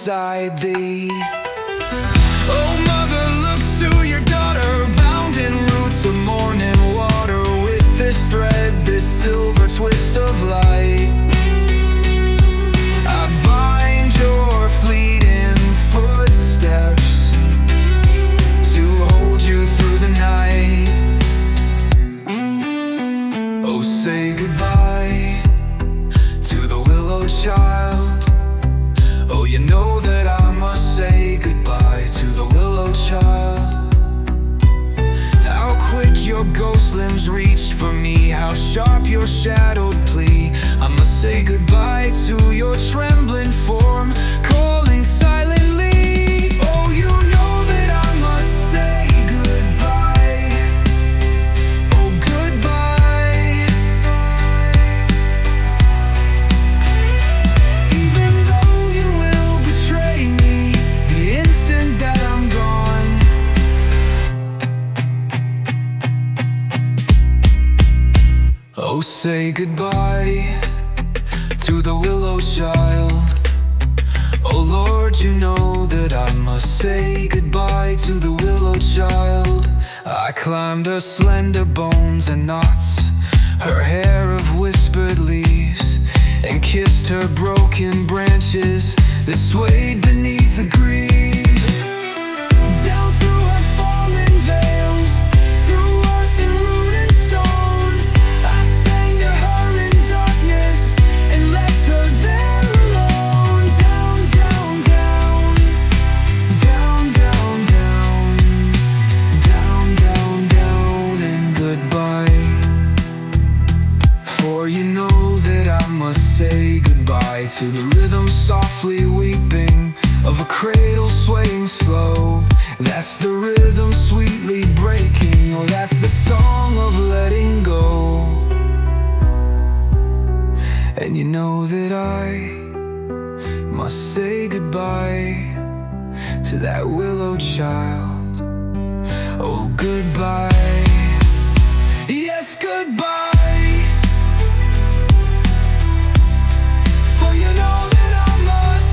beside thee. Oh mother, look to your daughter, bound in roots of morning water, with this thread, this silver twist of light. I bind your fleeting footsteps to hold you through the night. Oh, say goodbye to the willow child. Oh, you know that I must say goodbye to the willow child. How quick your ghost limbs reached for me, how sharp your shadowed plea. I must say goodbye to your trembling form, calling silently. Oh, you know that I must say goodbye. Oh, goodbye. Even though you will betray me the instant that I'm gone. Oh, say goodbye to the willow child. Oh Lord, you know that I must say goodbye to the willow child. I climbed her slender bones and knots, her hair of whispered leaves, and kissed her broken branches that swayed beneath the grief. Down through her fallen veils, through earth and root and stone, I sang to her in darkness and left her there alone. Down, down, down, down, down, down, down, down, down, and goodbye. For you know that I must say goodbye to the rhythm softly weeping of a cradle swaying slow. That's the rhythm sweetly breaking, or that's the song of letting go. And you know that I must say goodbye to that willow child. Oh, goodbye. Yes, goodbye. For you know that I must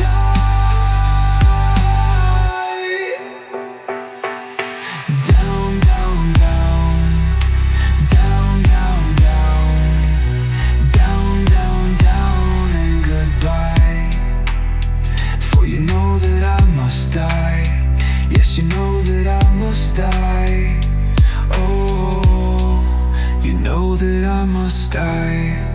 die. Down, down, down, down, down, down, down, down, down, and goodbye. For you know that I must die. Yes, you know that I must die. Oh, you know that I must die.